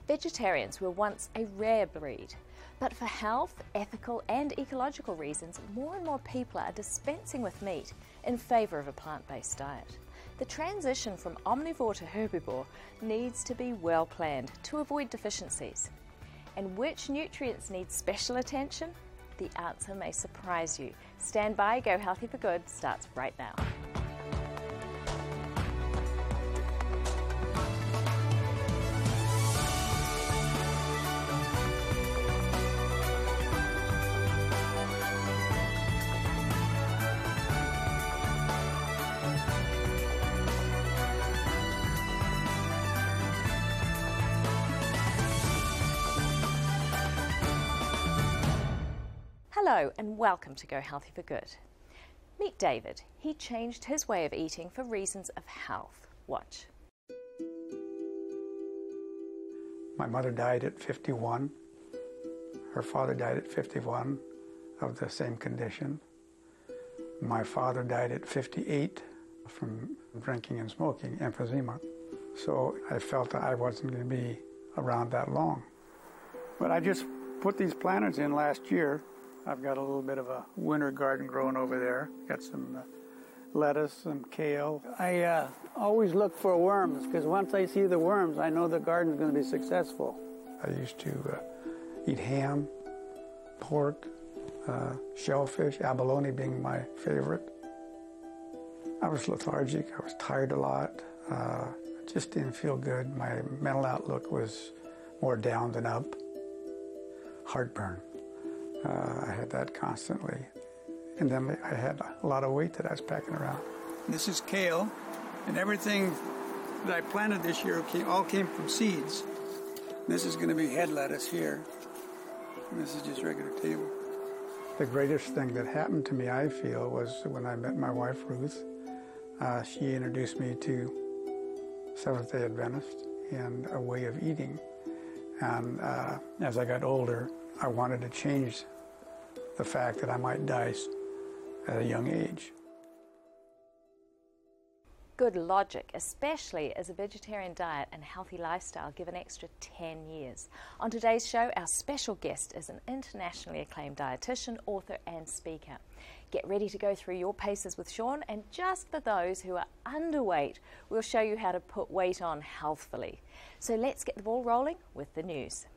Vegetarians were once a rare breed, but for health, ethical and ecological reasons, more and more people are dispensing with meat in favour of a plant-based diet. The transition from omnivore to herbivore needs to be well planned to avoid deficiencies. And which nutrients need special attention? The answer may surprise you. Stand by, Go Healthy for Good starts right now. Hello and welcome to Go Healthy for Good. Meet David. He changed his way of eating for reasons of health. Watch. My mother died at 51. Her father died at 51 of the same condition. My father died at 58 from drinking and smoking, emphysema. So I felt that I wasn't going to be around that long. But I just put these planters in last year. I've got a little bit of a winter garden growing over there. Got some lettuce, some kale. I always look for worms because once I see the worms, I know the garden's going to be successful. I used to eat ham, pork, shellfish, abalone being my favorite. I was lethargic. I was tired a lot. Just didn't feel good. My mental outlook was more down than up. Heartburn. I had that constantly. And then I had a lot of weight that I was packing around. This is kale, and everything that I planted this year all came from seeds. This is going to be head lettuce here, and this is just regular table. The greatest thing that happened to me, I feel, was when I met my wife, Ruth. She introduced me to Seventh-day Adventist and a way of eating. And as I got older, I wanted to change the fact that I might die at a young age. Good logic, especially as a vegetarian diet and healthy lifestyle give an extra 10 years. On today's show, our special guest is an internationally acclaimed dietitian, author and speaker. Get ready to go through your paces with Sean, and just for those who are underweight, we'll show you how to put weight on healthfully. So let's get the ball rolling with the news.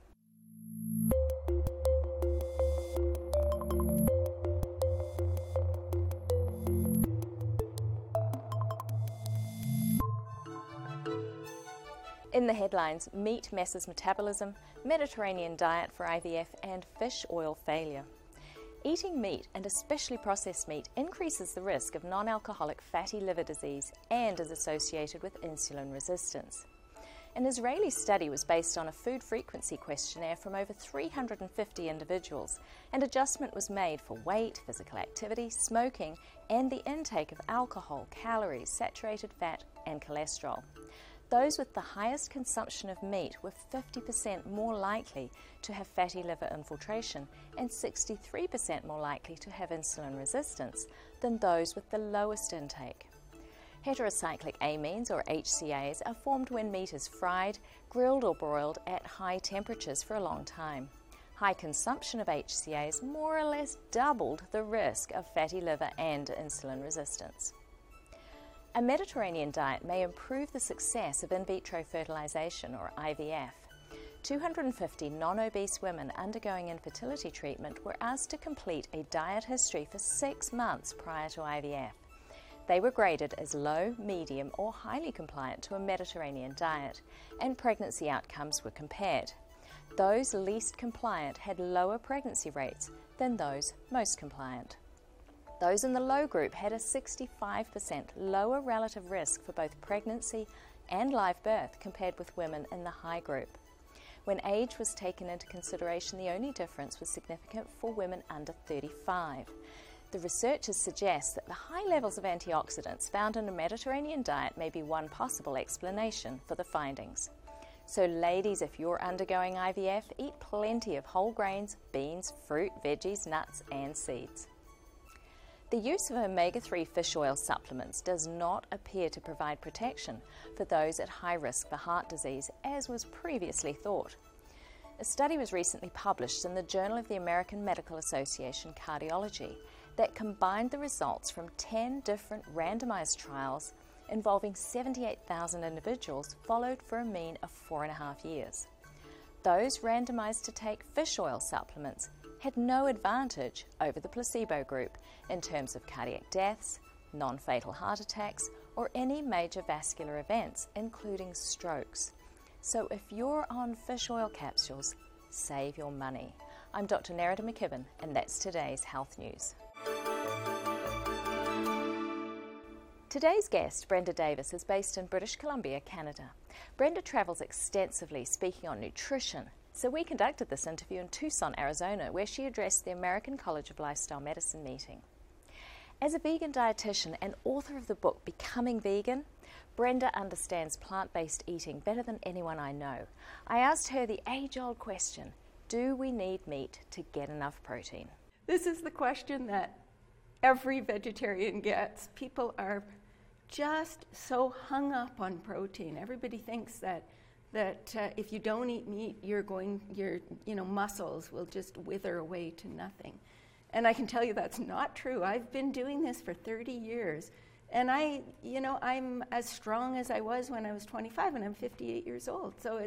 In the headlines, meat messes metabolism, Mediterranean diet for IVF and fish oil failure. Eating meat, and especially processed meat, increases the risk of non-alcoholic fatty liver disease and is associated with insulin resistance. An Israeli study was based on a food frequency questionnaire from over 350 individuals, and adjustment was made for weight, physical activity, smoking, and the intake of alcohol, calories, saturated fat, and cholesterol. Those with the highest consumption of meat were 50% more likely to have fatty liver infiltration and 63% more likely to have insulin resistance than those with the lowest intake. Heterocyclic amines, or HCAs, are formed when meat is fried, grilled or broiled at high temperatures for a long time. High consumption of HCAs more or less doubled the risk of fatty liver and insulin resistance. A Mediterranean diet may improve the success of in vitro fertilization, or IVF. 250 non-obese women undergoing infertility treatment were asked to complete a diet history for 6 months prior to IVF. They were graded as low, medium, or highly compliant to a Mediterranean diet, and pregnancy outcomes were compared. Those least compliant had lower pregnancy rates than those most compliant. Those in the low group had a 65% lower relative risk for both pregnancy and live birth compared with women in the high group. When age was taken into consideration, the only difference was significant for women under 35. The researchers suggest that the high levels of antioxidants found in a Mediterranean diet may be one possible explanation for the findings. So ladies, if you're undergoing IVF, eat plenty of whole grains, beans, fruit, veggies, nuts and seeds. The use of omega-3 fish oil supplements does not appear to provide protection for those at high risk for heart disease, as was previously thought. A study was recently published in the Journal of the American Medical Association Cardiology that combined the results from 10 different randomized trials involving 78,000 individuals followed for a mean of 4.5 years. Those randomized to take fish oil supplements had no advantage over the placebo group in terms of cardiac deaths, non-fatal heart attacks, or any major vascular events, including strokes. So if you're on fish oil capsules, save your money. I'm Dr. Nerida McKibben, and that's today's Health News. Today's guest, Brenda Davis, is based in British Columbia, Canada. Brenda travels extensively speaking on nutrition, so we conducted this interview in Tucson, Arizona, where she addressed the American College of Lifestyle Medicine meeting. As a vegan dietitian and author of the book Becoming Vegan, Brenda understands plant-based eating better than anyone I know. I asked her the age-old question, do we need meat to get enough protein? This is the question that every vegetarian gets. People are just so hung up on protein. Everybody thinks that if you don't eat meat, your muscles will just wither away to nothing. And I can tell you that's not true. I've been doing this for 30 years. And I'm as strong as I was when I was 25, and I'm 58 years old. So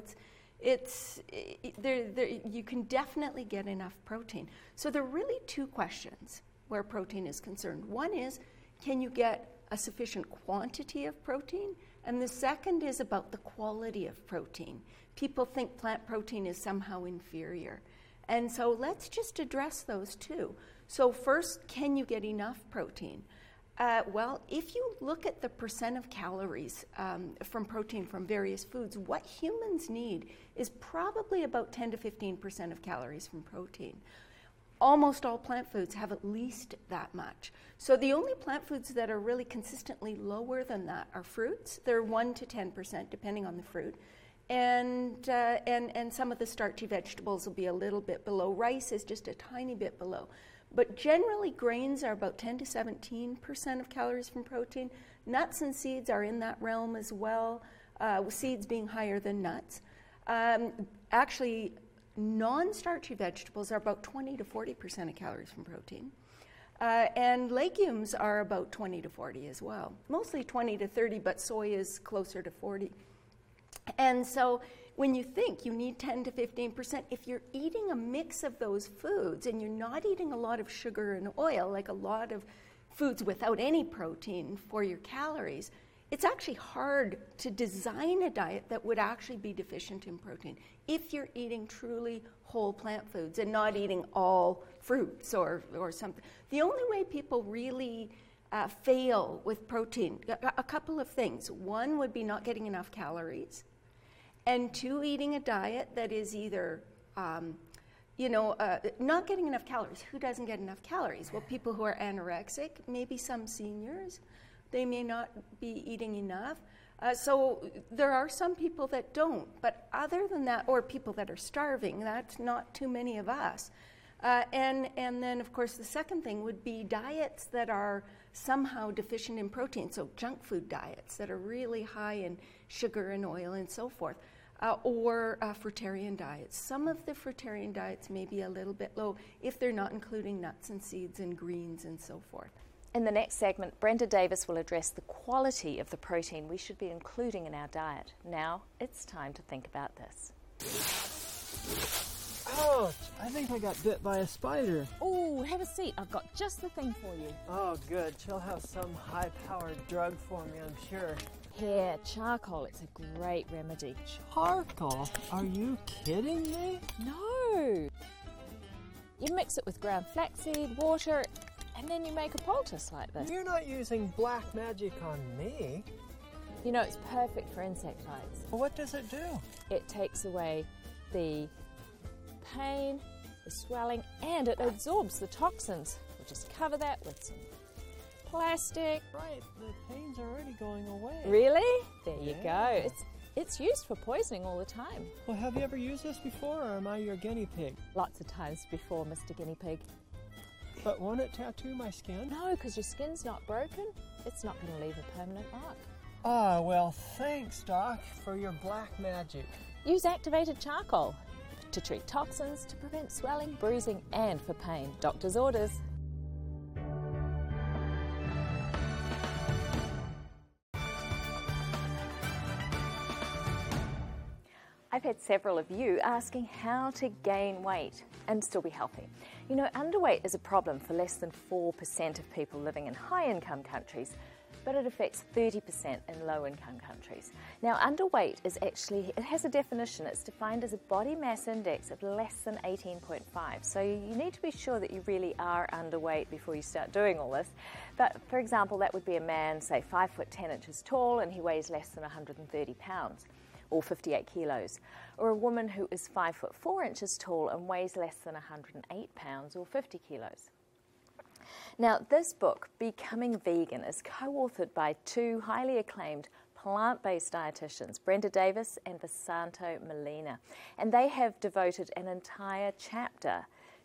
you can definitely get enough protein. So there are really two questions where protein is concerned. One is, can you get a sufficient quantity of protein? And the second is about the quality of protein. People think plant protein is somehow inferior. And so let's just address those two. So first, can you get enough protein? Well, if you look at the percent of calories from protein from various foods, what humans need is probably about 10 to 15% of calories from protein. Almost all plant foods have at least that much. So the only plant foods that are really consistently lower than that are fruits. They're 1 to 10% depending on the fruit. And some of the starchy vegetables will be a little bit below. Rice is just a tiny bit below. But generally, grains are about 10 to 17% of calories from protein. Nuts and seeds are in that realm as well, with seeds being higher than nuts. Actually, non-starchy vegetables are about 20 to 40% of calories from protein. And legumes are about 20 to 40 as well. Mostly 20 to 30, but soy is closer to 40. And so when you think you need 10 to 15%, if you're eating a mix of those foods and you're not eating a lot of sugar and oil, like a lot of foods without any protein for your calories, it's actually hard to design a diet that would actually be deficient in protein if you're eating truly whole plant foods and not eating all fruits or something. The only way people really fail with protein, a couple of things. One would be not getting enough calories. And two, eating a diet that is either, not getting enough calories. Who doesn't get enough calories? Well, people who are anorexic, maybe some seniors, they may not be eating enough. So there are some people that don't. But other than that, or people that are starving, that's not too many of us. And then, of course, the second thing would be diets that are somehow deficient in protein, so junk food diets that are really high in sugar and oil and so forth, or fruitarian diets. Some of the fruitarian diets may be a little bit low if they're not including nuts and seeds and greens and so forth. In the next segment, Brenda Davis will address the quality of the protein we should be including in our diet. Now, it's time to think about this. Ouch! I think I got bit by a spider. Oh, have a seat. I've got just the thing for you. Oh, good. She'll have some high-powered drug for me, I'm sure. Here, charcoal. It's a great remedy. Charcoal? Are you kidding me? No! You mix it with ground flaxseed, water, and then you make a poultice like this. You're not using black magic on me. You know, it's perfect for insecticides. What does it do? It takes away the pain, the swelling, and it absorbs the toxins. We'll just cover that with some plastic. Right, the pain's already going away. Really? There you Yeah. go. It's used for poisoning all the time. Well, have you ever used this before, or am I your guinea pig? Lots of times before, Mr. Guinea Pig. But won't it tattoo my skin? No, because your skin's not broken. It's not going to leave a permanent mark. Ah, well, thanks, Doc, for your black magic. Use activated charcoal to treat toxins, to prevent swelling, bruising, and for pain. Doctor's orders. I've had several of you asking how to gain weight and still be healthy. You know, underweight is a problem for less than 4% of people living in high-income countries, but it affects 30% in low-income countries. Now, underweight is actually, it has a definition. It's defined as a body mass index of less than 18.5. So you need to be sure that you really are underweight before you start doing all this. But for example, that would be a man, say 5 foot 10 inches tall, and he weighs less than 130 pounds. Or 58 kilos, or a woman who is 5 foot 4 inches tall and weighs less than 108 pounds or 50 kilos. Now, this book, Becoming Vegan, is co-authored by two highly acclaimed plant-based dietitians, Brenda Davis and Vasanto Molina, and they have devoted an entire chapter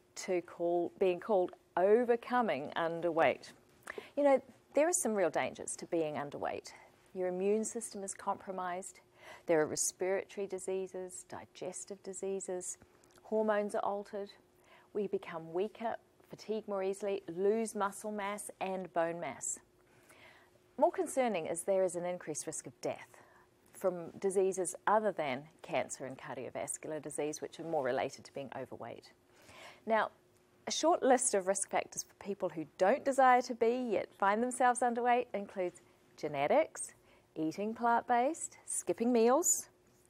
to being called Overcoming Underweight. You know, there are some real dangers to being underweight. Your immune system is compromised. There are respiratory diseases, digestive diseases, hormones are altered, we become weaker, fatigue more easily, lose muscle mass and bone mass. More concerning is there is an increased risk of death from diseases other than cancer and cardiovascular disease, which are more related to being overweight. Now, a short list of risk factors for people who don't desire to be yet find themselves underweight includes genetics, eating plant-based, skipping meals,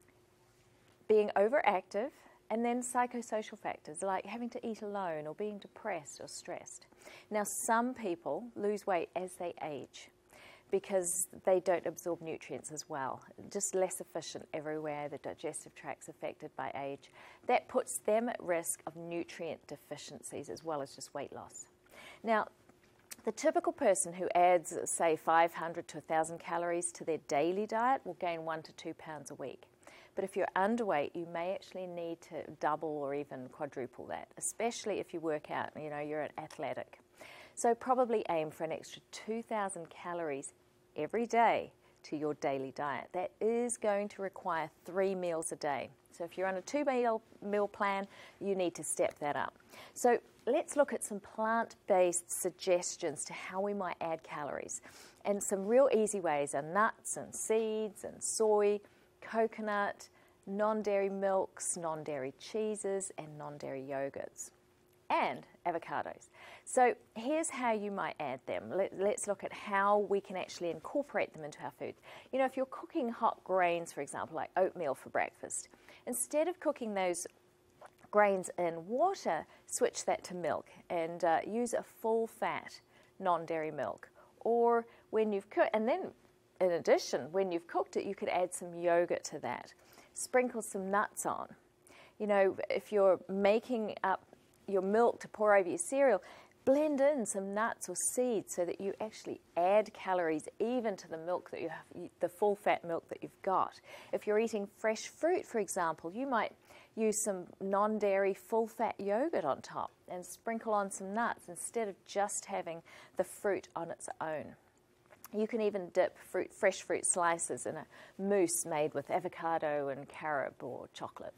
being overactive, and then psychosocial factors like having to eat alone or being depressed or stressed. Now, some people lose weight as they age because they don't absorb nutrients as well, just less efficient everywhere, the digestive tract's affected by age. That puts them at risk of nutrient deficiencies as well as just weight loss. Now, the typical person who adds, say, 500 to 1,000 calories to their daily diet will gain 1 to 2 pounds a week. But if you're underweight, you may actually need to double or even quadruple that, especially if you work out, you know, you're an athletic. So probably aim for an extra 2,000 calories every day to your daily diet. That is going to require 3 meals a day. So if you're on a 2-meal plan, you need to step that up. So let's look at some plant-based suggestions to how we might add calories. And some real easy ways are nuts and seeds and soy, coconut, non-dairy milks, non-dairy cheeses, and non-dairy yogurts, and avocados. So here's how you might add them. Let's look at how we can actually incorporate them into our food. You know, if you're cooking hot grains, for example, like oatmeal for breakfast, instead of cooking those grains in water, switch that to milk and use a full-fat non-dairy milk. Or when you've cooked, and then in addition, when you've cooked it, you could add some yogurt to that. Sprinkle some nuts on. You know, if you're making up your milk to pour over your cereal, blend in some nuts or seeds so that you actually add calories even to the milk that you have, the full-fat milk that you've got. If you're eating fresh fruit, for example, you might use some non-dairy full-fat yogurt on top and sprinkle on some nuts instead of just having the fruit on its own. You can even dip fresh fruit slices in a mousse made with avocado and carob or chocolate.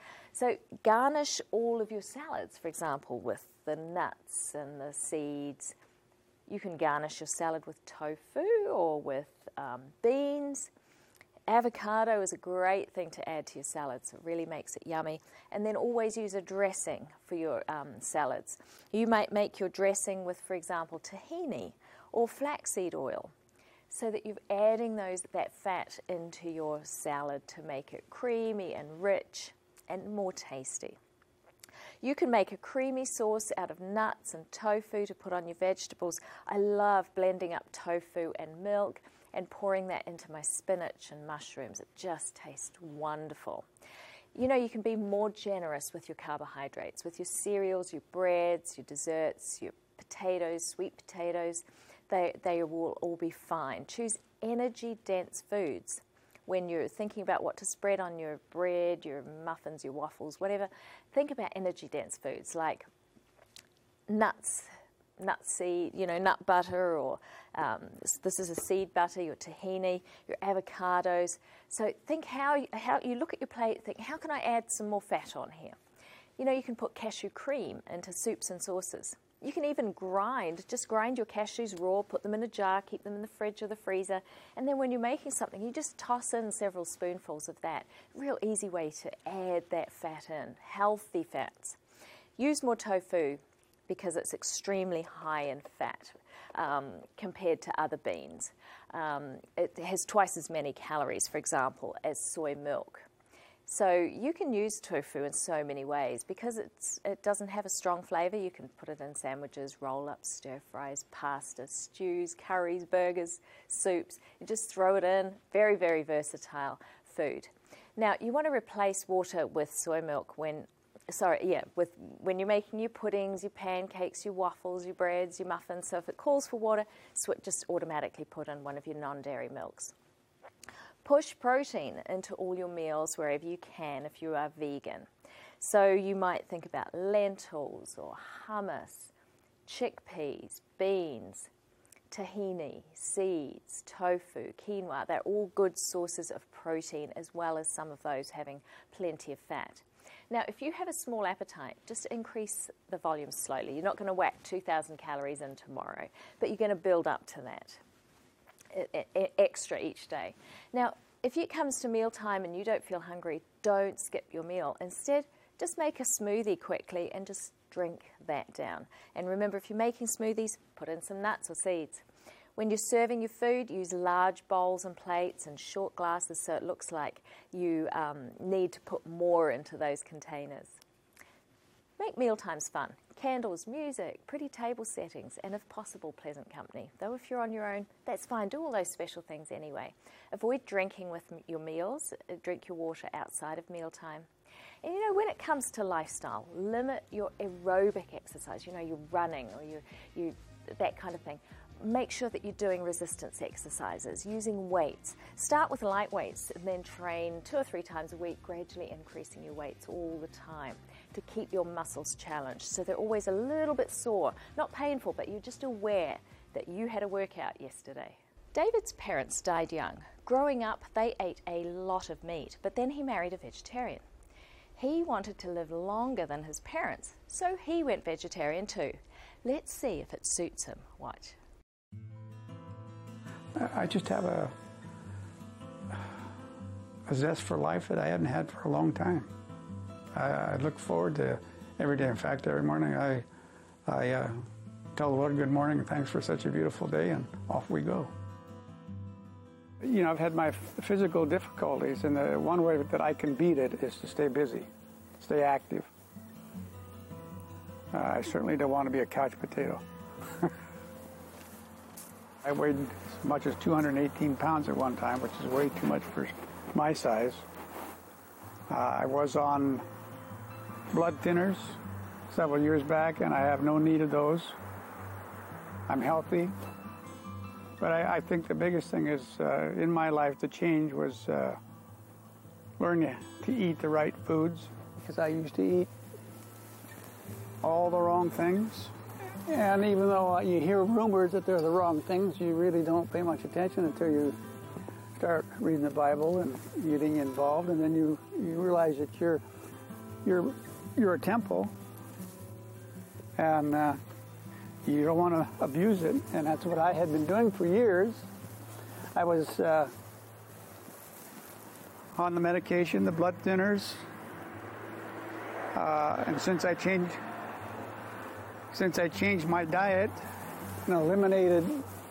So garnish all of your salads, for example, with the nuts and the seeds. You can garnish your salad with tofu or with beans. Avocado is a great thing to add to your salads. It really makes it yummy. And then always use a dressing for your salads. You might make your dressing with, for example, tahini or flaxseed oil, so that you're adding that fat into your salad to make it creamy and rich and more tasty. You can make a creamy sauce out of nuts and tofu to put on your vegetables. I love blending up tofu and milk and pouring that into my spinach and mushrooms. It just tastes wonderful. You know, you can be more generous with your carbohydrates, with your cereals, your breads, your desserts, your potatoes, sweet potatoes. They will all be fine. Choose energy-dense foods. When you're thinking about what to spread on your bread, your muffins, your waffles, whatever, think about energy-dense foods like nuts, nut butter, or this is a seed butter, your tahini, your avocados. So think how you look at your plate, think, how can I add some more fat on here? You can put cashew cream into soups and sauces. You can even just grind your cashews raw, put them in a jar, keep them in the fridge or the freezer, and then when you're making something, you just toss in several spoonfuls of that. Real easy way to add that fat in, healthy fats. Use more tofu because it's extremely high in fat compared to other beans. It has twice as many calories, for example, as soy milk. So you can use tofu in so many ways. Because it doesn't have a strong flavour, you can put it in sandwiches, roll-ups, stir-fries, pasta, stews, curries, burgers, soups. You just throw it in. Very, very versatile food. Now, you want to replace water with soy milk when you're making your puddings, your pancakes, your waffles, your breads, your muffins. So if it calls for water, just automatically put in one of your non-dairy milks. Push protein into all your meals wherever you can if you are vegan. So you might think about lentils or hummus, chickpeas, beans, tahini, seeds, tofu, quinoa. They're all good sources of protein, as well as some of those having plenty of fat. Now, if you have a small appetite, just increase the volume slowly. You're not going to whack 2,000 calories in tomorrow, but you're going to build up to that. Extra each day. Now, if it comes to mealtime and you don't feel hungry, don't skip your meal. Instead, just make a smoothie quickly and just drink that down. And remember, if you're making smoothies, put in some nuts or seeds. When you're serving your food, use large bowls and plates and short glasses so it looks like you need to put more into those containers. Make mealtimes fun. Candles, music, pretty table settings, and if possible, pleasant company. Though if you're on your own, that's fine. Do all those special things anyway. Avoid drinking with your meals. Drink your water outside of mealtime. And when it comes to lifestyle, limit your aerobic exercise. You're running or you that kind of thing. Make sure that you're doing resistance exercises, using weights. Start with light weights and then train 2 or 3 times a week, gradually increasing your weights all the time to keep your muscles challenged. So they're always a little bit sore, not painful, but you're just aware that you had a workout yesterday. David's parents died young. Growing up, they ate a lot of meat, but then he married a vegetarian. He wanted to live longer than his parents, so he went vegetarian too. Let's see if it suits him. Watch. I just have a zest for life that I hadn't had for a long time. I look forward to every day. In fact, every morning I tell the Lord good morning and thanks for such a beautiful day, and off we go. I've had my physical difficulties, and the one way that I can beat it is to stay busy, stay active. I certainly don't want to be a couch potato. I weighed as much as 218 pounds at one time, which is way too much for my size. I was on blood thinners several years back, and I have no need of those. I'm healthy. But I think the biggest thing is, in my life, the change was learning to eat the right foods, because I used to eat all the wrong things. And even though you hear rumors that they're the wrong things, you really don't pay much attention until you start reading the Bible and getting involved, and then you realize that you're a temple, and you don't want to abuse it. And that's what I had been doing for years. I was on the medication, the blood thinners, and since I changed my diet and eliminated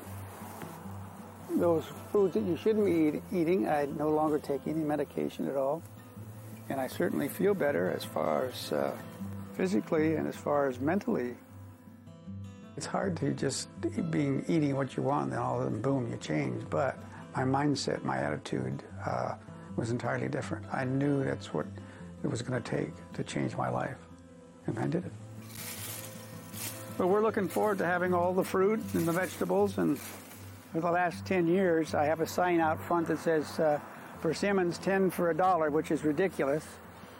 those foods that you shouldn't be eating, I no longer take any medication at all. And I certainly feel better as far as physically and as far as mentally. It's hard to just eating what you want, and then all of a sudden, boom, you change. But my mindset, my attitude was entirely different. I knew that's what it was going to take to change my life, and I did it. But we're looking forward to having all the fruit and the vegetables, and for the last 10 years, I have a sign out front that says, persimmons 10 for $1, which is ridiculous,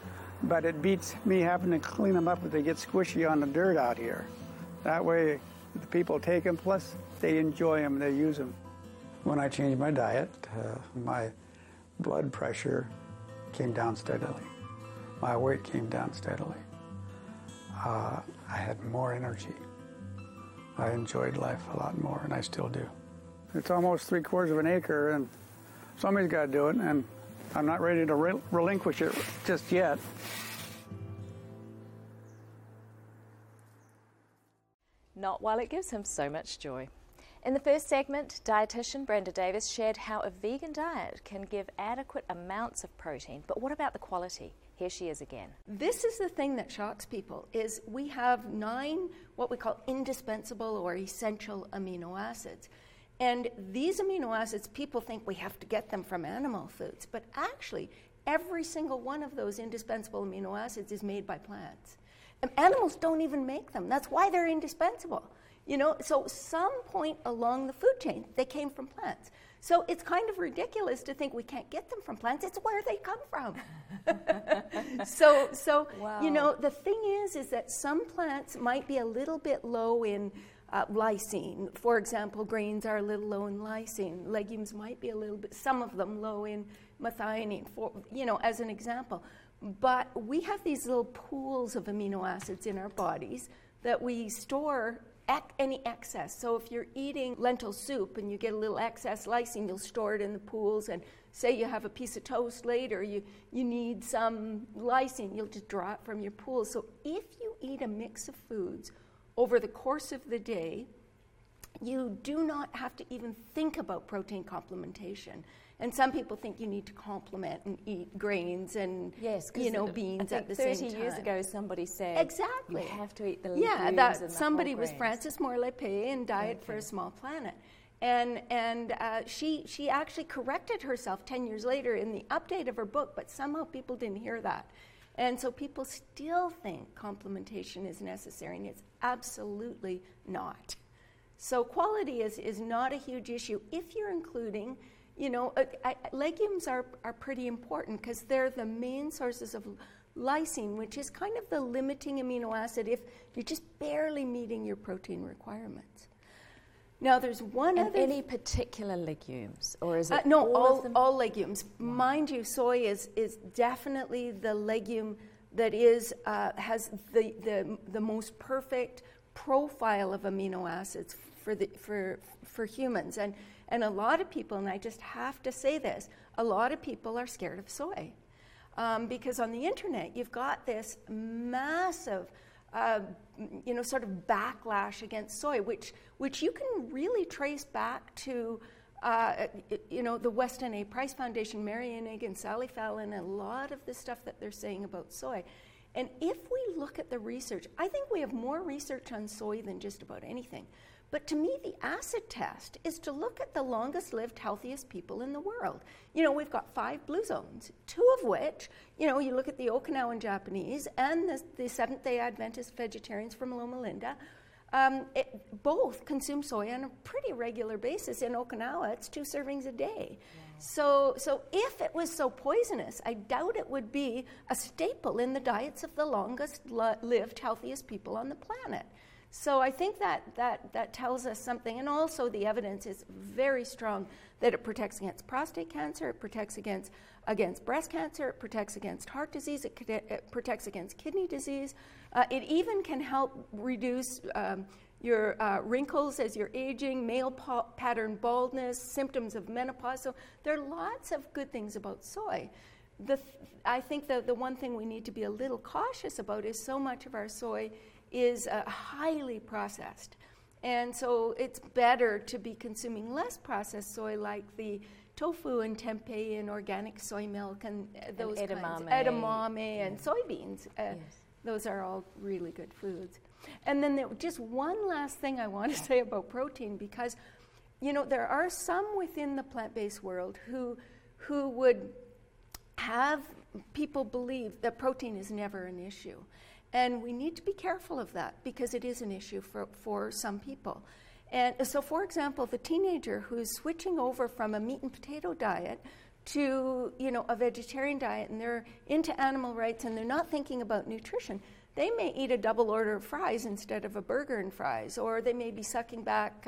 but it beats me having to clean them up if they get squishy on the dirt out here. That way, The people take them, plus they enjoy them, they use them. When I changed my diet, my blood pressure came down steadily. My weight came down steadily. I had more energy. I enjoyed life a lot more, and I still do. It's almost 3/4 of an acre, and somebody's got to do it, and I'm not ready to relinquish it just yet. Not while it gives him so much joy. In the first segment, dietitian Brenda Davis shared how a vegan diet can give adequate amounts of protein. But what about the quality? Here she is again. This is the thing that shocks people, is we have 9 what we call indispensable or essential amino acids. And these amino acids, people think we have to get them from animal foods, but actually every single one of those indispensable amino acids is made by plants. And animals don't even make them. That's why they're indispensable. You know, so some point along the food chain, they came from plants. So it's kind of ridiculous to think we can't get them from plants. It's where they come from. So wow. You know, the thing is that some plants might be a little bit low in lysine. For example, grains are a little low in lysine. Legumes might be a little bit, some of them low in methionine, for, you know, as an example. But we have these little pools of amino acids in our bodies that we store any excess. So if you're eating lentil soup and you get a little excess lysine, you'll store it in the pools, and say you have a piece of toast later, you need some lysine, you'll just draw it from your pool. So if you eat a mix of foods over the course of the day, you do not have to even think about protein complementation. And some people think you need to complement and eat grains and beans at the same time. 30 years ago, somebody said exactly you have to eat the legumes. Yeah, and somebody the was whole Frances Moore Lepay in Diet for a Small Planet, and she actually corrected herself 10 years later in the update of her book, but somehow people didn't hear that. And so people still think complementation is necessary, and it's absolutely not. So quality is not a huge issue if you're including, you know, legumes are pretty important because they're the main sources of lysine, which is kind of the limiting amino acid if you're just barely meeting your protein requirements. Now, there's one other... Any particular legumes, or is it no, all legumes. Wow. Mind you, soy is definitely the legume that has the most perfect profile of amino acids for humans. And a lot of people, and I just have to say this, a lot of people are scared of soy. Because on the internet, you've got this massive sort of backlash against soy, which you can really trace back to, the Weston A. Price Foundation, Mary Innig and Sally Fallon, and a lot of the stuff that they're saying about soy. And if we look at the research, I think we have more research on soy than just about anything. But to me, the acid test is to look at the longest-lived, healthiest people in the world. You know, we've got 5 blue zones, 2 of which, you know, you look at the Okinawan Japanese and the Seventh-day Adventist vegetarians from Loma Linda, both consume soy on a pretty regular basis. In Okinawa, it's 2 servings a day. Wow. So if it was so poisonous, I doubt it would be a staple in the diets of the longest-lived, healthiest people on the planet. So I think that tells us something, and also the evidence is very strong that it protects against prostate cancer, it protects against breast cancer, it protects against heart disease, it protects against kidney disease. It even can help reduce your wrinkles as you're aging, male pattern baldness, symptoms of menopause. So there are lots of good things about soy. I think the one thing we need to be a little cautious about is so much of our soy is highly processed. And so it's better to be consuming less processed soy, like the tofu and tempeh and organic soy milk and those kinds. Edamame and soybeans. Yes. Those are all really good foods. And then just one last thing I want to say about protein, because, you know, there are some within the plant-based world who would have people believe that protein is never an issue. And we need to be careful of that because it is an issue for some people. And so, for example, the teenager who's switching over from a meat and potato diet to, you know, a vegetarian diet, and they're into animal rights and they're not thinking about nutrition, they may eat a double order of fries instead of a burger and fries, or they may be sucking back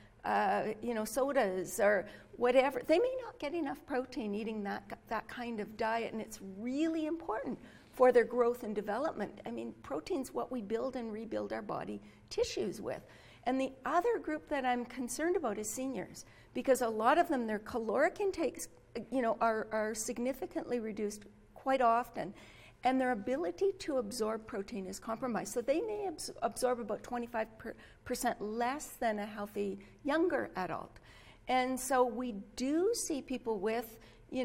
sodas or whatever. They may not get enough protein eating that kind of diet, and it's really important for their growth and development. I mean, protein's what we build and rebuild our body tissues with. And the other group that I'm concerned about is seniors, because a lot of them, their caloric intakes, are significantly reduced quite often, and their ability to absorb protein is compromised. So they may absorb about 25% less than a healthy younger adult. And so we do see people with,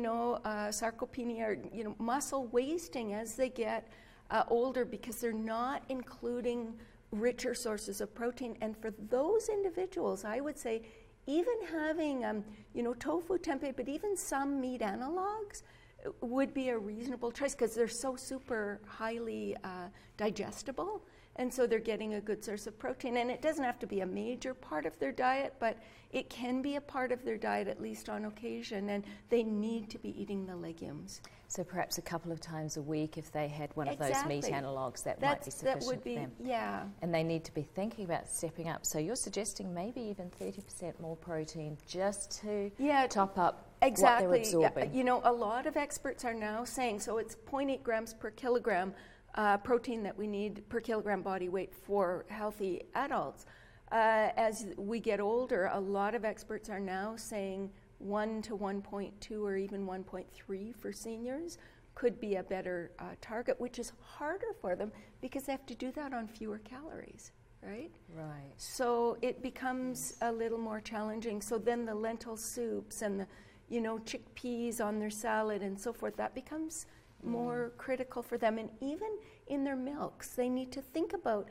sarcopenia or, muscle wasting as they get older, because they're not including richer sources of protein. And for those individuals, I would say even having, tofu, tempeh, but even some meat analogs would be a reasonable choice, because they're so super highly digestible, and so they're getting a good source of protein. And it doesn't have to be a major part of their diet, but it can be a part of their diet, at least on occasion, and they need to be eating the legumes. So perhaps a couple of times a week, if they had one of those meat analogues, might be sufficient for them. Yeah. And they need to be thinking about stepping up. So you're suggesting maybe even 30% more protein just to top up what they're absorbing. A lot of experts are now saying, so it's 0.8 grams per kilogram protein that we need per kilogram body weight for healthy adults. As we get older, a lot of experts are now saying 1 to 1.2 or even 1.3 for seniors could be a better target, which is harder for them because they have to do that on fewer calories, right? Right. So it becomes a little more challenging. So then the lentil soups and the, chickpeas on their salad and so forth, that becomes more critical for them. And even in their milks, they need to think about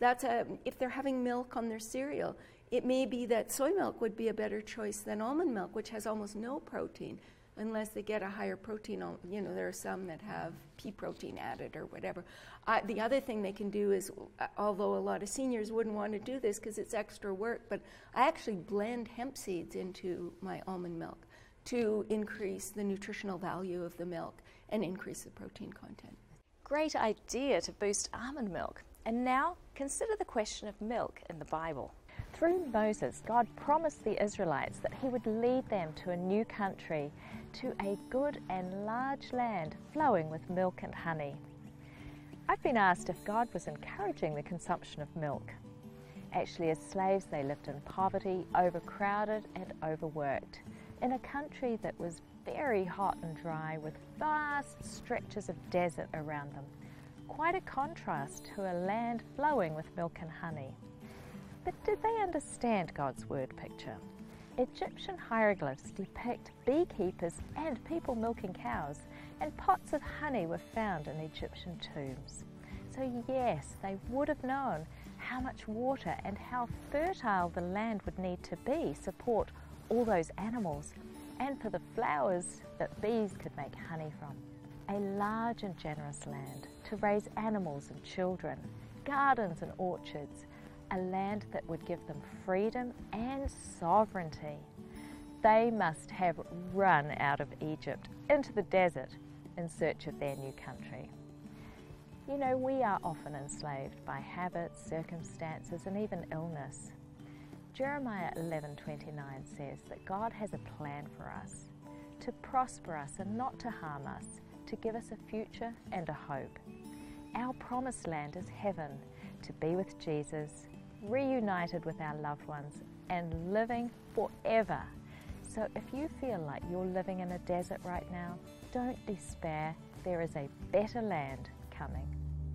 if they're having milk on their cereal, it may be that soy milk would be a better choice than almond milk, which has almost no protein, unless they get a higher protein. There are some that have pea protein added or whatever. The other thing they can do is, although a lot of seniors wouldn't want to do this because it's extra work, but I actually blend hemp seeds into my almond milk to increase the nutritional value of the milk and increase the protein content. Great idea to boost almond milk. And now, consider the question of milk in the Bible. Through Moses, God promised the Israelites that he would lead them to a new country, to a good and large land flowing with milk and honey. I've been asked if God was encouraging the consumption of milk. Actually, as slaves, they lived in poverty, overcrowded and overworked, in a country that was very hot and dry with vast stretches of desert around them. Quite a contrast to a land flowing with milk and honey. But did they understand God's word picture? Egyptian hieroglyphs depict beekeepers and people milking cows, and pots of honey were found in Egyptian tombs. So yes, they would have known how much water and how fertile the land would need to be to support all those animals and for the flowers that bees could make honey from. A large and generous land to raise animals and children, gardens and orchards, a land that would give them freedom and sovereignty. They must have run out of Egypt into the desert in search of their new country. We are often enslaved by habits, circumstances, and even illness. Jeremiah 11:29 says that God has a plan for us, to prosper us and not to harm us, to give us a future and a hope. Our promised land is heaven, to be with Jesus, reunited with our loved ones, and living forever. So if you feel like you're living in a desert right now, don't despair. There is a better land coming.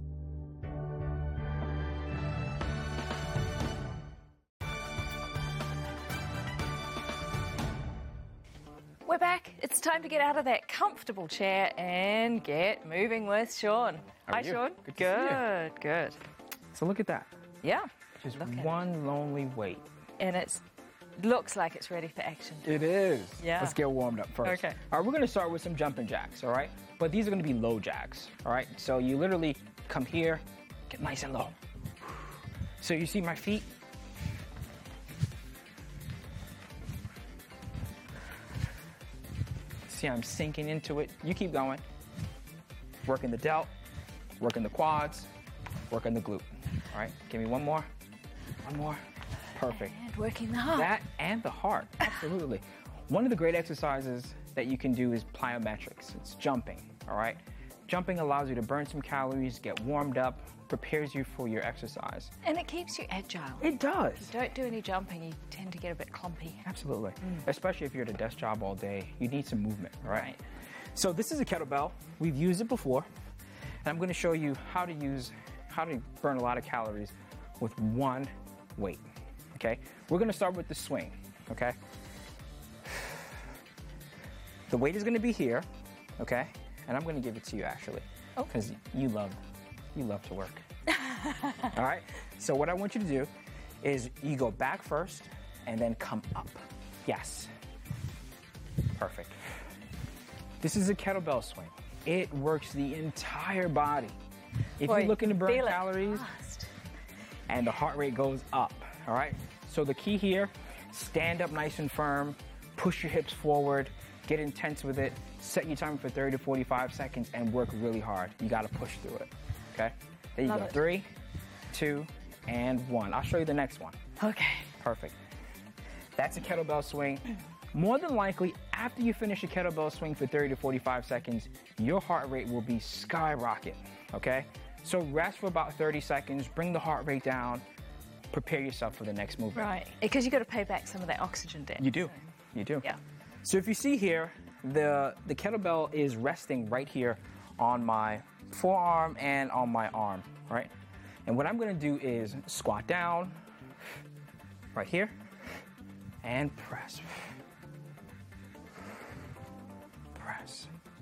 We're back. It's time to get out of that comfortable chair and get moving with Sean. Hi, Sean. Good to see you. Good. So look at that. Yeah. Just one lonely weight. And it looks like it's ready for action. It is. Yeah. Let's get warmed up first. Okay. All right, we're going to start with some jumping jacks, all right? But these are going to be low jacks, all right? So you literally come here, get nice and low. So you see my feet? See, I'm sinking into it. You keep going. Working the delt, working the quads, work on the glute. All right, give me one more. One more. Perfect. And working the heart. That and the heart, absolutely. One of the great exercises that you can do is plyometrics. It's jumping, all right? Jumping allows you to burn some calories, get warmed up, prepares you for your exercise. And it keeps you agile. It does. If you don't do any jumping, you tend to get a bit clumpy. Absolutely. Especially if you're at a desk job all day, you need some movement, all right? So this is a kettlebell. We've used it before, and I'm going to show you how to burn a lot of calories with one weight, okay? We're going to start with the swing, okay? The weight is going to be here, okay? And I'm going to give it to you, actually, because you love to work. All right? So what I want you to do is you go back first and then come up. Yes. Perfect. This is a kettlebell swing. It works the entire body. If you're looking to burn calories, and the heart rate goes up, all right? So the key here, stand up nice and firm, push your hips forward, get intense with it, set your timer for 30 to 45 seconds, and work really hard. You gotta push through it, okay? There you go, 3, 2, and 1. I'll show you the next one. Okay. Perfect. That's a kettlebell swing. More than likely, after you finish a kettlebell swing for 30 to 45 seconds, your heart rate will be skyrocket, okay? So rest for about 30 seconds, bring the heart rate down, prepare yourself for the next movement. Right, because you've got to pay back some of that oxygen debt. You do, you do. Yeah. So if you see here, the kettlebell is resting right here on my forearm and on my arm, right? And what I'm gonna do is squat down, right here, and press. Press.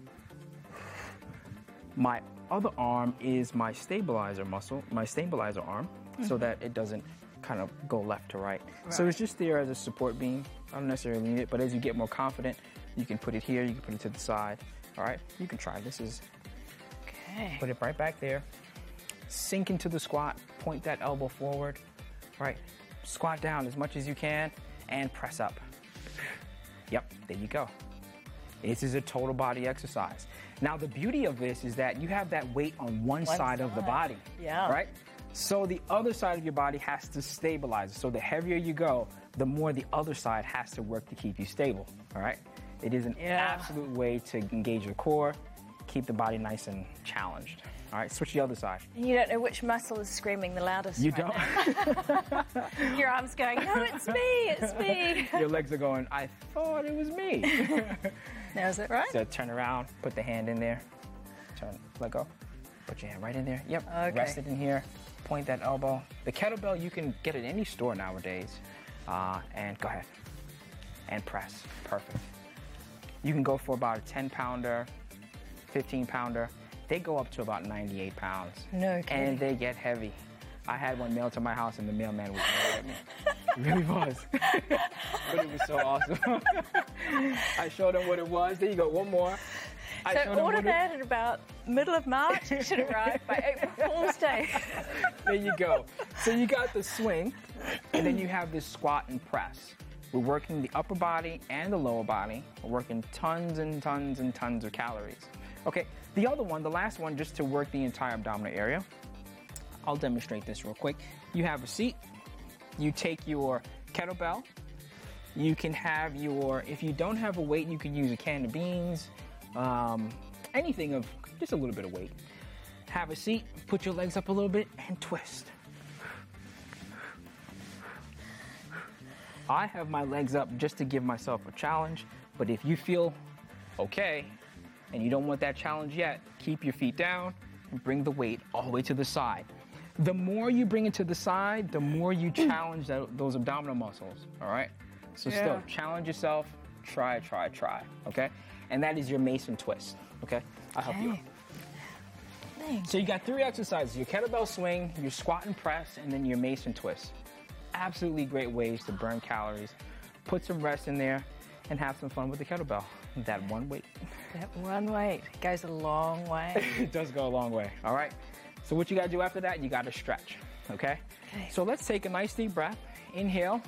My other arm is my stabilizer muscle, my stabilizer arm, so that it doesn't kind of go left to right. So it's just there as a support beam. I don't necessarily need it, but as you get more confident, you can put it here, you can put it to the side. All right, you can try. This is, Okay. put it right back there. Sink into the squat, point that elbow forward, right? Squat down as much as you can and press up. Yep, there you go. This is a total body exercise. Now the beauty of this is that you have that weight on one side of the body, Yeah. right? So the other side of your body has to stabilize. So the heavier you go, the more the other side has to work to keep you stable, all right? It is an absolute way to engage your core, keep the body nice and challenged. All right, switch the other side. And you don't know which muscle is screaming the loudest. You right don't. Now. Your arm's going, no, it's me, it's me. Your legs are going, I thought it was me. Now, is that right? So turn around, put the hand in there, turn, let go, put your hand right in there. Yep, Okay. rest it in here, point that elbow. The kettlebell you can get at any store nowadays. And go ahead and press, perfect. You can go for about a 10-pounder, 15-pounder. They go up to about 98 pounds. No kidding. And they get heavy. I had one mailed to my house and the mailman was mad at me. It really was. But it was so awesome. I showed him what it was. There you go, one more. So order that at about middle of March. It should arrive by April Fool's Day. There you go. So you got the swing, and then you have this squat and press. We're working the upper body and the lower body. We're working tons and tons and tons of calories. Okay, the other one, the last one, just to work the entire abdominal area. I'll demonstrate this real quick. You have a seat. You take your kettlebell. You can have your, if you don't have a weight, you can use a can of beans, anything of just a little bit of weight. Have a seat, put your legs up a little bit, and twist. I have my legs up just to give myself a challenge, but if you feel okay and you don't want that challenge yet, keep your feet down and bring the weight all the way to the side. The more you bring it to the side, the more you challenge those abdominal muscles, all right? So still, challenge yourself, try, okay? And that is your Mason twist, okay? I'll help you. So you got 3 exercises, your kettlebell swing, your squat and press, and then your Mason twist. Absolutely great ways to burn calories. Put some rest in there and have some fun with the kettlebell. That one weight. That one weight goes a long way. It does go a long way, all right? So what you gotta do after that, you gotta stretch, okay? So let's take a nice deep breath. Inhale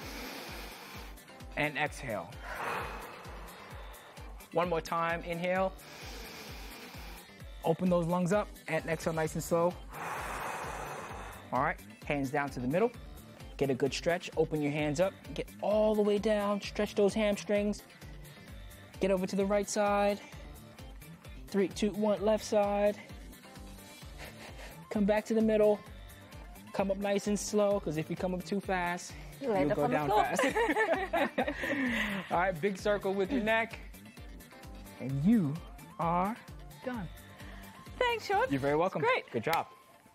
and exhale. One more time, inhale. Open those lungs up and exhale nice and slow. All right, hands down to the middle. Get a good stretch. Open your hands up. Get all the way down. Stretch those hamstrings. Get over to the right side. 3, 2, 1, left side. Come back to the middle. Come up nice and slow, because if you come up too fast, you'll go down fast. All right, big circle with your neck. And you are done. Thanks, Sean. You're very welcome. Great. Good job.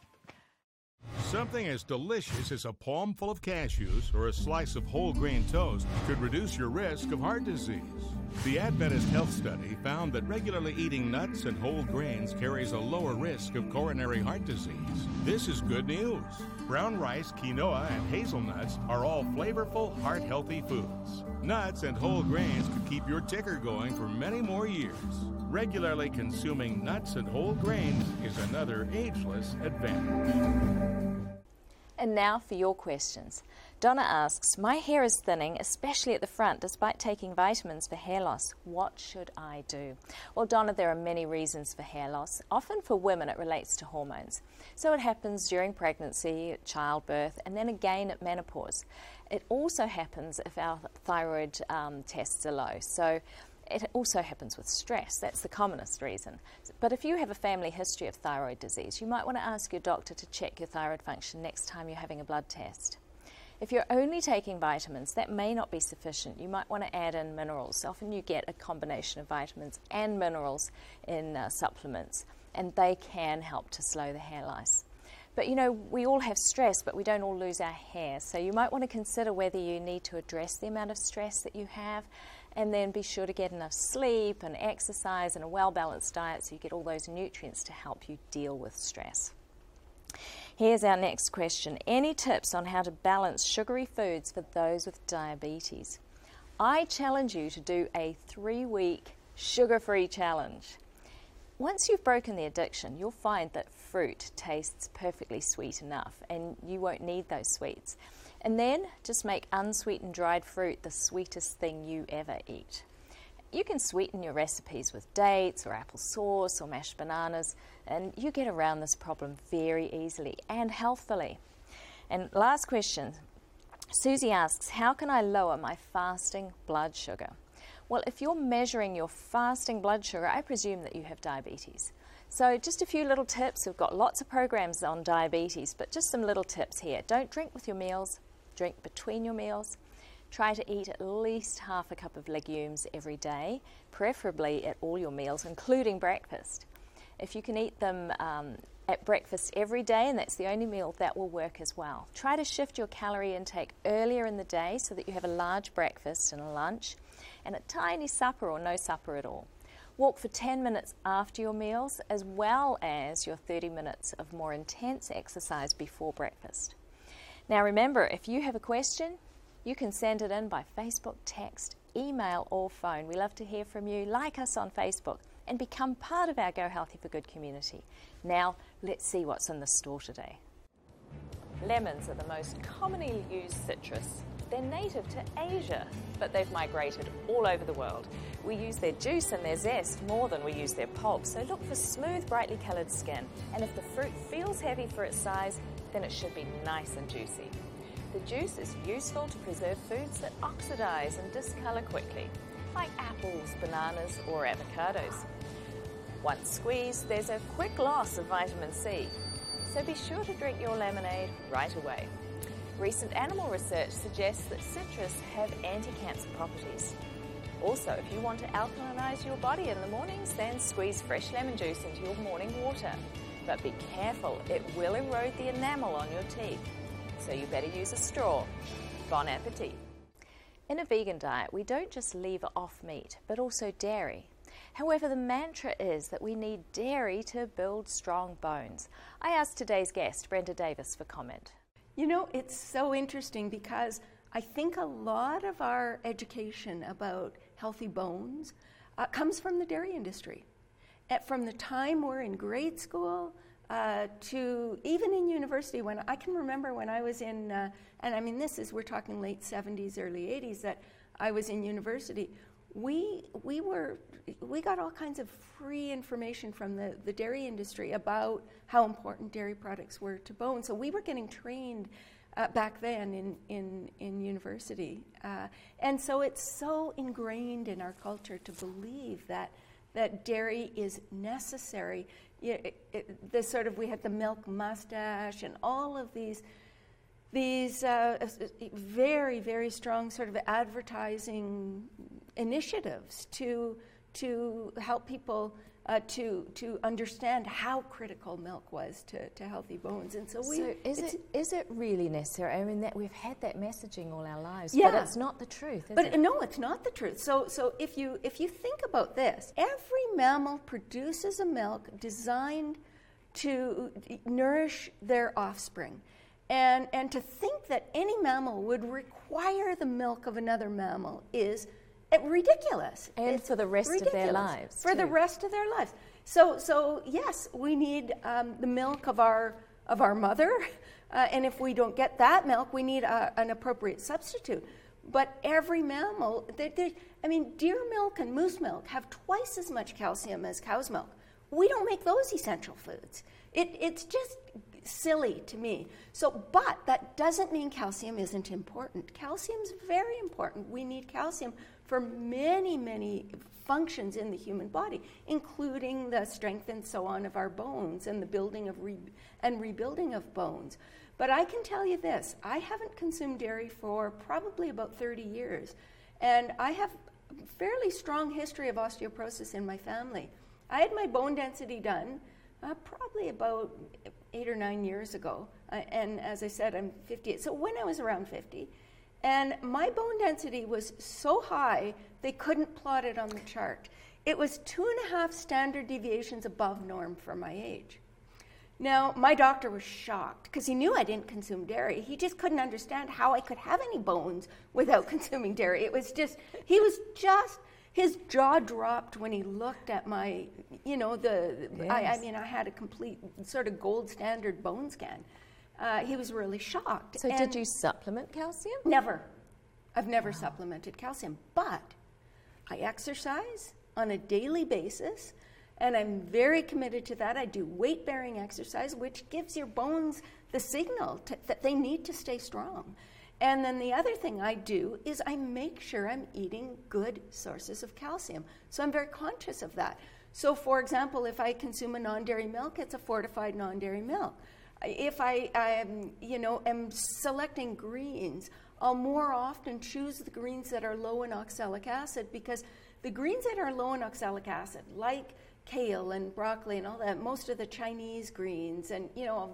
Something as delicious as a palm full of cashews or a slice of whole grain toast could reduce your risk of heart disease. The Adventist Health Study found that regularly eating nuts and whole grains carries a lower risk of coronary heart disease. This is good news. Brown rice, quinoa, and hazelnuts are all flavorful, heart-healthy foods. Nuts and whole grains could keep your ticker going for many more years. Regularly consuming nuts and whole grains is another ageless advantage. And now for your questions. Donna asks, my hair is thinning, especially at the front, despite taking vitamins for hair loss. What should I do? Well, Donna, there are many reasons for hair loss. Often for women it relates to hormones. So it happens during pregnancy, at childbirth, and then again at menopause. It also happens if our thyroid tests are low. So it also happens with stress. That's the commonest reason. But if you have a family history of thyroid disease, you might want to ask your doctor to check your thyroid function next time you're having a blood test. If you're only taking vitamins, that may not be sufficient. You might want to add in minerals. Often you get a combination of vitamins and minerals in supplements, and they can help to slow the hair loss. But you know, we all have stress, but we don't all lose our hair. So you might want to consider whether you need to address the amount of stress that you have, and then be sure to get enough sleep and exercise and a well-balanced diet so you get all those nutrients to help you deal with stress. Here's our next question. Any tips on how to balance sugary foods for those with diabetes? I challenge you to do a 3-week sugar-free challenge. Once you've broken the addiction, you'll find that fruit tastes perfectly sweet enough and you won't need those sweets. And then just make unsweetened dried fruit the sweetest thing you ever eat. You can sweeten your recipes with dates or apple sauce or mashed bananas, and you get around this problem very easily and healthfully. And last question, Susie asks, how can I lower my fasting blood sugar? Well, if you're measuring your fasting blood sugar, I presume that you have diabetes. So just a few little tips. We've got lots of programs on diabetes, but just some little tips here. Don't drink with your meals. Drink between your meals. Try to eat at least half a cup of legumes every day, preferably at all your meals, including breakfast. If you can eat them at breakfast every day, and that's the only meal, that will work as well. Try to shift your calorie intake earlier in the day so that you have a large breakfast and a lunch, and a tiny supper or no supper at all. Walk for 10 minutes after your meals, as well as your 30 minutes of more intense exercise before breakfast. Now remember, if you have a question, you can send it in by Facebook, text, email or phone. We love to hear from you. Like us on Facebook and become part of our Go Healthy for Good community. Now, let's see what's in the store today. Lemons are the most commonly used citrus. They're native to Asia, but they've migrated all over the world. We use their juice and their zest more than we use their pulp, so look for smooth, brightly coloured skin. And if the fruit feels heavy for its size, then it should be nice and juicy. The juice is useful to preserve foods that oxidize and discolor quickly, like apples, bananas, or avocados. Once squeezed, there's a quick loss of vitamin C, so be sure to drink your lemonade right away. Recent animal research suggests that citrus have anti-cancer properties. Also, if you want to alkalinize your body in the mornings, then squeeze fresh lemon juice into your morning water. But be careful, it will erode the enamel on your teeth. So you better use a straw. Bon appetit. In a vegan diet, we don't just leave off meat, but also dairy. However, the mantra is that we need dairy to build strong bones. I asked today's guest, Brenda Davis, for comment. You know, it's so interesting because I think a lot of our education about healthy bones comes from the dairy industry. From the time we're in grade school to even in university, when I can remember when I was in, and I mean we're talking late 70s, early 80s, that I was in university. we got all kinds of free information from the dairy industry about how important dairy products were to bone. So we were getting trained back then in university. And so it's so ingrained in our culture to believe that dairy is necessary. We had the milk mustache and all of these very, very strong sort of advertising initiatives to help people to understand how critical milk was to healthy bones. And so is it really necessary? I mean, that we've had that messaging all our lives, yeah, but it's not the truth, is it? No, it's not the truth. So if you think about this, every mammal produces a milk designed to nourish their offspring. And to think that any mammal would require the milk of another mammal is ridiculous. And it's for the rest of their lives. For the rest of their lives. So yes, we need the milk of our mother, and if we don't get that milk, we need an appropriate substitute. But every mammal, deer milk and moose milk have twice as much calcium as cow's milk. We don't make those essential foods. It's just silly to me. But that doesn't mean calcium isn't important. Calcium's very important. We need calcium for many, many functions in the human body, including the strength and so on of our bones and the building of and rebuilding of bones. But I can tell you this, I haven't consumed dairy for probably about 30 years, and I have a fairly strong history of osteoporosis in my family. I had my bone density done probably about 8 or 9 years ago, and as I said, I'm 58, so when I was around 50, and my bone density was so high they couldn't plot it on the chart. It was 2.5 standard deviations above norm for my age. Now, my doctor was shocked because he knew I didn't consume dairy. He just couldn't understand how I could have any bones without consuming dairy. It was just, his jaw dropped when he looked at my, I had a complete sort of gold standard bone scan. He was really shocked. So did you supplement calcium? Never. I've never supplemented calcium, but I exercise on a daily basis, and I'm very committed to that. I do weight-bearing exercise, which gives your bones the signal that they need to stay strong. And then the other thing I do is I make sure I'm eating good sources of calcium. So I'm very conscious of that. So for example, if I consume a non-dairy milk, it's a fortified non-dairy milk. If I am selecting greens, I'll more often choose the greens that are low in oxalic acid, because the greens that are low in oxalic acid, like kale and broccoli and all that, most of the Chinese greens and,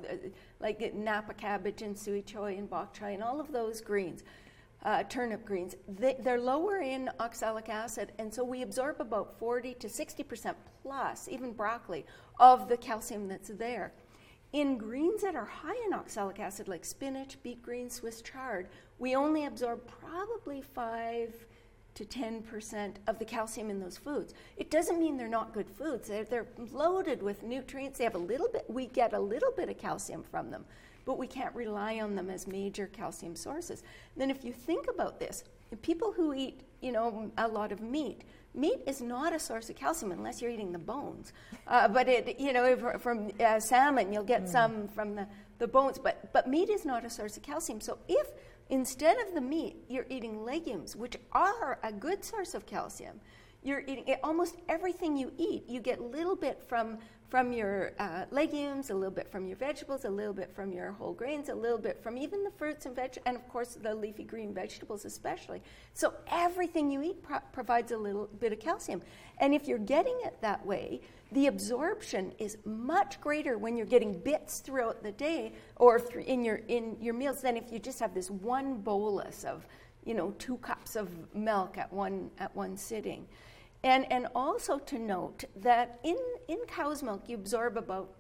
like Napa cabbage and sui choy and bok choy and all of those greens, turnip greens, they're lower in oxalic acid, and so we absorb about 40 to 60% plus, even broccoli, of the calcium that's there. In greens that are high in oxalic acid, like spinach, beet greens, Swiss chard, we only absorb probably 5 to 10% of the calcium in those foods. It doesn't mean they're not good foods. They're loaded with nutrients. They have we get a little bit of calcium from them, but we can't rely on them as major calcium sources. And then if you think about this, people who eat, a lot of meat is not a source of calcium unless you're eating the bones. But from salmon, you'll get some from the bones, but meat is not a source of calcium. So if instead of the meat, you're eating legumes, which are a good source of calcium, you're eating almost everything you eat. You get a little bit from your legumes, a little bit from your vegetables, a little bit from your whole grains, a little bit from even the fruits and and of course the leafy green vegetables especially. So everything you eat provides a little bit of calcium. And if you're getting it that way, the absorption is much greater when you're getting bits throughout the day or in your meals than if you just have this one bolus of 2 cups of milk at one sitting. And also to note that in cow's milk you absorb about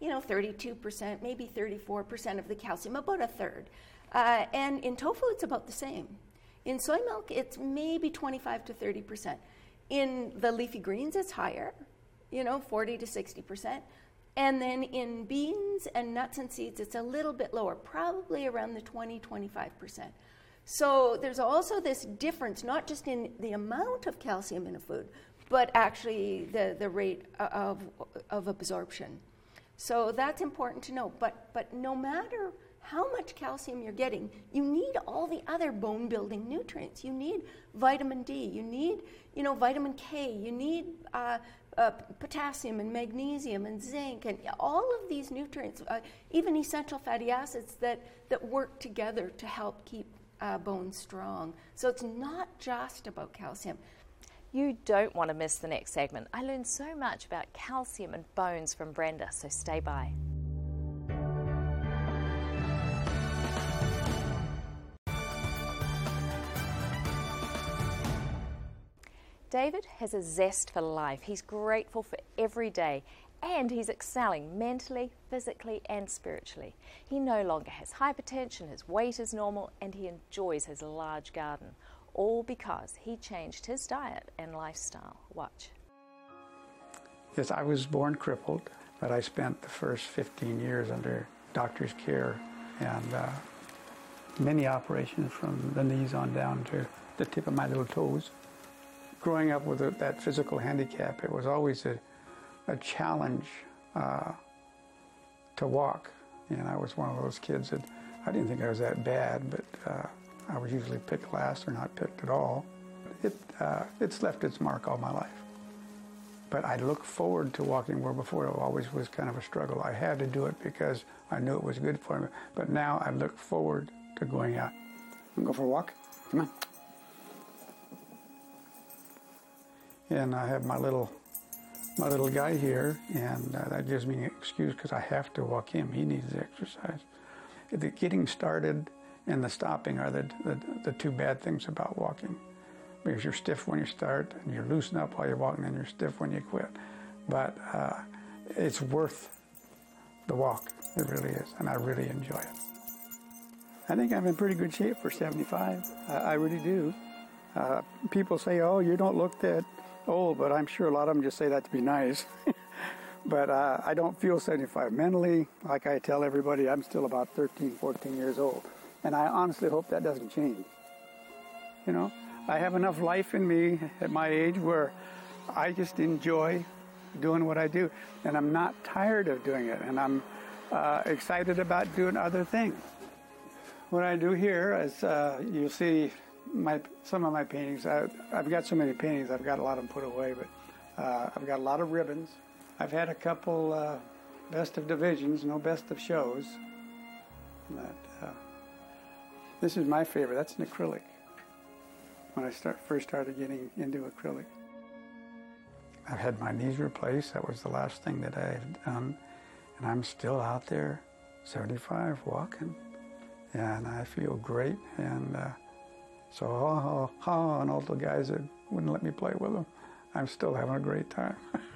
32%, maybe 34% of the calcium, about a third. And in tofu it's about the same. In soy milk it's maybe 25 to 30%. In the leafy greens it's higher, 40 to 60%. And then in beans and nuts and seeds it's a little bit lower, probably around the 20-25%. So there's also this difference, not just in the amount of calcium in a food, but actually the rate of absorption. So that's important to know. But no matter how much calcium you're getting, you need all the other bone-building nutrients. You need vitamin D, you need, vitamin K, you need potassium and magnesium and zinc, and all of these nutrients, even essential fatty acids that work together to help keep bones strong. So it's not just about calcium. You don't want to miss the next segment. I learned so much about calcium and bones from Brenda, so stay by. David has a zest for life. He's grateful for every day, and he's excelling mentally, physically, and spiritually. He no longer has hypertension, his weight is normal, and he enjoys his large garden, all because he changed his diet and lifestyle. Watch. Yes, I was born crippled, but I spent the first 15 years under doctor's care and many operations from the knees on down to the tip of my little toes. Growing up with that physical handicap, it was always a challenge to walk. And I was one of those kids that I didn't think I was that bad, but I was usually picked last or not picked at all. It's left its mark all my life. But I look forward to walking where before it always was kind of a struggle. I had to do it because I knew it was good for me. But now I look forward to going out. Wanna go for a walk? Come on. And I have my little guy here, and that gives me an excuse because I have to walk him. He needs the exercise. The getting started and the stopping are the two bad things about walking, because you're stiff when you start and you loosen up while you're walking, and you're stiff when you quit. But it's worth the walk. It really is, and I really enjoy it. I think I'm in pretty good shape for 75. I really do. People say, "Oh, you don't look that old," but I'm sure a lot of them just say that to be nice. But I don't feel 75. Mentally, like I tell everybody, I'm still about 13, 14 years old. And I honestly hope that doesn't change. I have enough life in me at my age where I just enjoy doing what I do. And I'm not tired of doing it. And I'm excited about doing other things. What I do here is, you'll see some of my paintings. I've got so many paintings, I've got a lot of them put away, but I've got a lot of ribbons. I've had a couple best of divisions, no best of shows. But this is my favorite. That's an acrylic. When I first started getting into acrylic. I've had my knees replaced. That was the last thing that I've done. And I'm still out there, 75, walking. And I feel great. And so, and all the guys that wouldn't let me play with them, I'm still having a great time.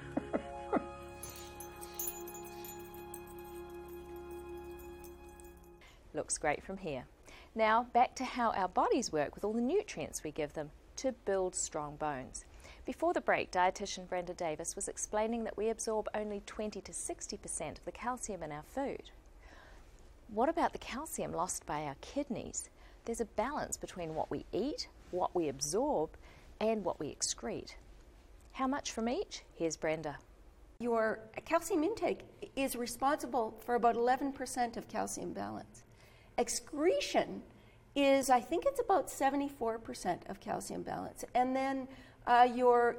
Looks great from here. Now back to how our bodies work with all the nutrients we give them to build strong bones. Before the break, dietitian Brenda Davis was explaining that we absorb only 20 to 60% of the calcium in our food. What about the calcium lost by our kidneys? There's a balance between what we eat, what we absorb, and what we excrete. How much from each? Here's Brenda. Your calcium intake is responsible for about 11% of calcium balance. Excretion is, I think it's about 74% of calcium balance. And then your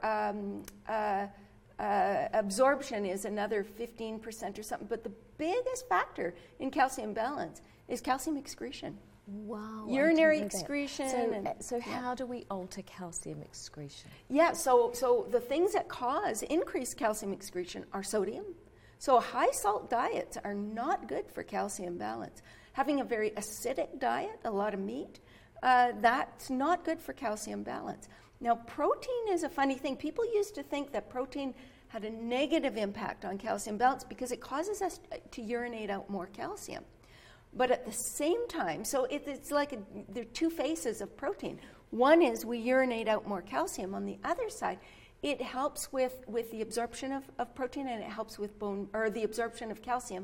absorption is another 15% or something. But the biggest factor in calcium balance is calcium excretion. Wow. Urinary excretion. So how do we alter calcium excretion? Yeah, so the things that cause increased calcium excretion are sodium. So high salt diets are not good for calcium balance. Having a very acidic diet, a lot of meat, that's not good for calcium balance. Now, protein is a funny thing. People used to think that protein had a negative impact on calcium balance because it causes us to urinate out more calcium. But at the same time, so it's like there are two faces of protein. One is we urinate out more calcium. On the other side, it helps with the absorption of protein, and it helps with the absorption of calcium,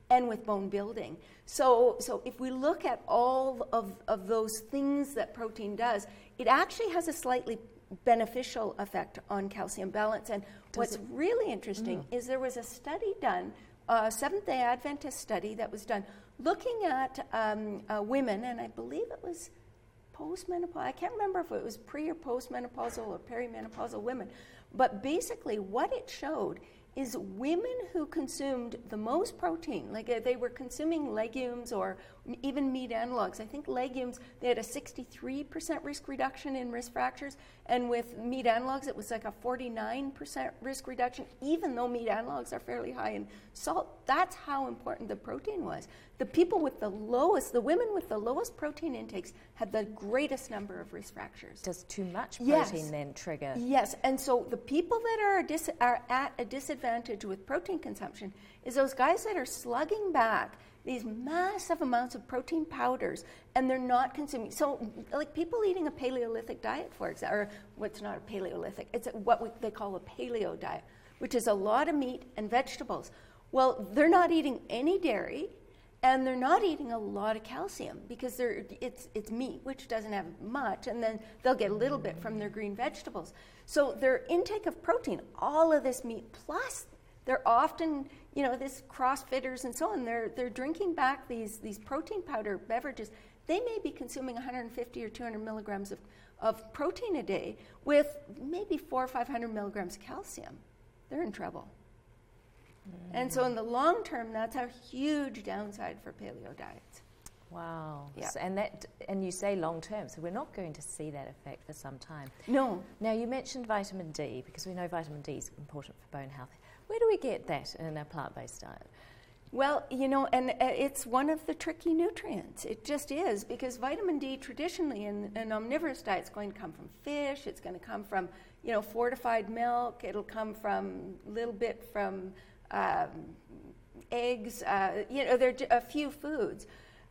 and with bone building. So if we look at all of those things that protein does, it actually has a slightly beneficial effect on calcium balance. And what's really interesting is there was a study done, a Seventh-day Adventist study that was done looking at women, and I believe it was postmenopausal. I can't remember if it was pre or postmenopausal or perimenopausal women. But basically what it showed is women who consumed the most protein, like they were consuming legumes or even meat analogs. I think legumes, they had a 63% risk reduction in wrist fractures, and with meat analogs it was like a 49% risk reduction, even though meat analogs are fairly high in salt. That's how important the protein was. The people with the lowest, the women with the lowest protein intakes had the greatest number of wrist fractures. Does too much protein then trigger? Yes, and so the people that are at a disadvantage with protein consumption is those guys that are slugging back these massive amounts of protein powders, and they're not consuming. So, like people eating a Paleolithic diet, for example, or what's not a Paleolithic, it's what they call a paleo diet, which is a lot of meat and vegetables. Well, they're not eating any dairy, and they're not eating a lot of calcium because it's meat, which doesn't have much, and then they'll get a little bit from their green vegetables. So their intake of protein, all of this meat, plus they're often, this CrossFitters and so on, they're drinking back these protein powder beverages. They may be consuming 150 or 200 milligrams of protein a day with maybe 400 or 500 milligrams of calcium. They're in trouble. And so in the long term, that's a huge downside for paleo diets. Wow. Yeah. So, and you say long term, so we're not going to see that effect for some time. No. Now, you mentioned vitamin D, because we know vitamin D is important for bone health. Where do we get that in a plant-based diet? Well, and it's one of the tricky nutrients. It just is, because vitamin D traditionally in an omnivorous diet is going to come from fish. It's going to come from, fortified milk. It'll come from a little bit from eggs. There are a few foods.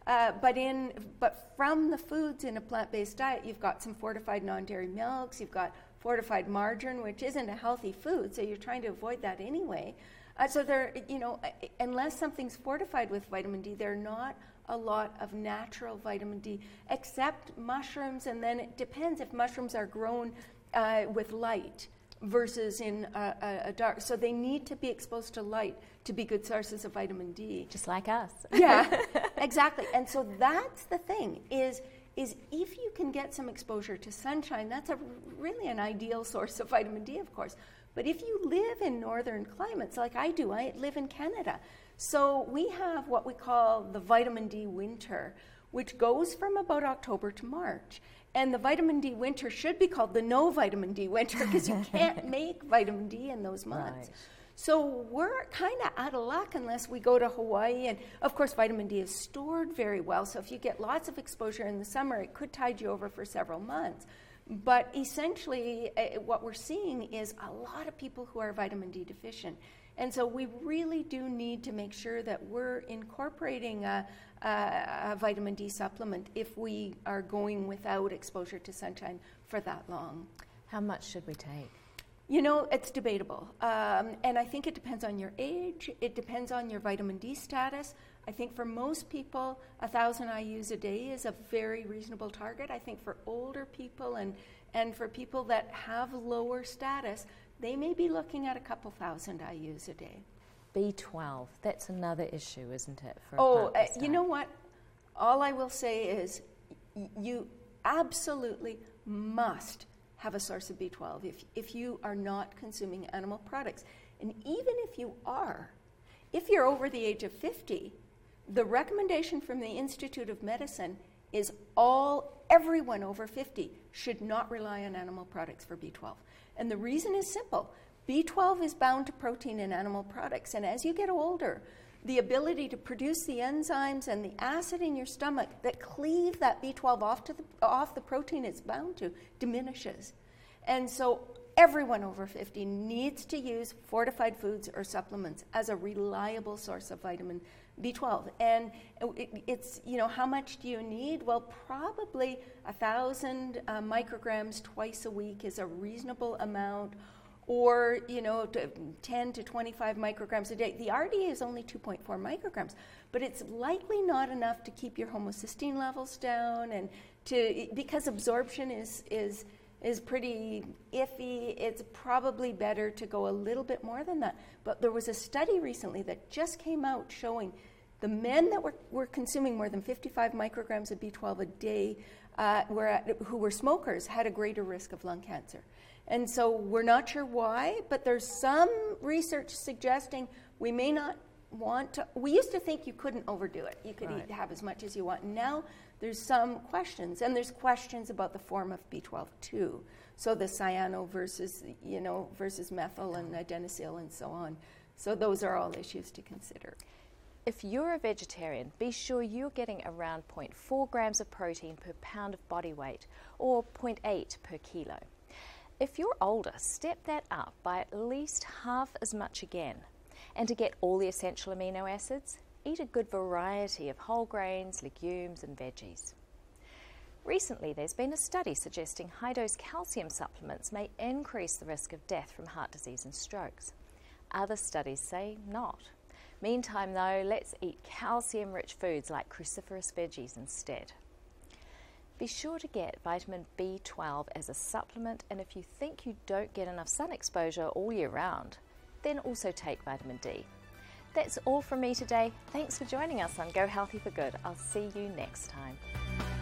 But from the foods in a plant-based diet, you've got some fortified non-dairy milks. You've got fortified margarine, which isn't a healthy food, so you're trying to avoid that anyway. So there, unless something's fortified with vitamin D, there are not a lot of natural vitamin D, except mushrooms, and then it depends if mushrooms are grown with light versus in a dark. So they need to be exposed to light to be good sources of vitamin D. Just like us. Yeah, exactly. And so that's the thing, is if you can get some exposure to sunshine, that's really an ideal source of vitamin D, of course. But if you live in northern climates, like I do, I live in Canada, so we have what we call the vitamin D winter, which goes from about October to March. And the vitamin D winter should be called the no vitamin D winter, because you can't make vitamin D in those months. Right. So we're kind of out of luck unless we go to Hawaii. And of course, vitamin D is stored very well. So if you get lots of exposure in the summer, it could tide you over for several months. But essentially, what we're seeing is a lot of people who are vitamin D deficient. And so we really do need to make sure that we're incorporating a vitamin D supplement if we are going without exposure to sunshine for that long. How much should we take? It's debatable. And I think it depends on your age. It depends on your vitamin D status. I think for most people, 1,000 IUs a day is a very reasonable target. I think for older people and for people that have lower status, they may be looking at a couple thousand IUs a day. B12, that's another issue, isn't it? You know what? All I will say is you absolutely must have a source of B12 if you are not consuming animal products. And even if you are, if you're over the age of 50, the recommendation from the Institute of Medicine is everyone over 50 should not rely on animal products for B12. And the reason is simple. B12 is bound to protein in animal products, and as you get older, the ability to produce the enzymes and the acid in your stomach that cleave that B12 off the protein it's bound to diminishes. And so everyone over 50 needs to use fortified foods or supplements as a reliable source of vitamin B12. And it's, how much do you need? Well, probably 1,000 micrograms twice a week is a reasonable amount. or 10 to 25 micrograms a day. The RDA is only 2.4 micrograms, but it's likely not enough to keep your homocysteine levels down, and because absorption is pretty iffy. It's probably better to go a little bit more than that. But there was a study recently that just came out showing the men that were consuming more than 55 micrograms of B12 a day, who were smokers, had a greater risk of lung cancer. And so we're not sure why, but there's some research suggesting we may not want to. We used to think you couldn't overdo it. You could have as much as you want. Now there's some questions, and there's questions about the form of B12 too. So the cyano versus methyl and adenosine and so on. So those are all issues to consider. If you're a vegetarian, be sure you're getting around 0.4 grams of protein per pound of body weight, or 0.8 per kilo. If you're older, step that up by at least half as much again. And to get all the essential amino acids, eat a good variety of whole grains, legumes and veggies. Recently, there's been a study suggesting high-dose calcium supplements may increase the risk of death from heart disease and strokes. Other studies say not. Meantime, though, let's eat calcium-rich foods like cruciferous veggies instead. Be sure to get vitamin B12 as a supplement, and if you think you don't get enough sun exposure all year round, then also take vitamin D. That's all from me today. Thanks for joining us on Go Healthy for Good. I'll see you next time.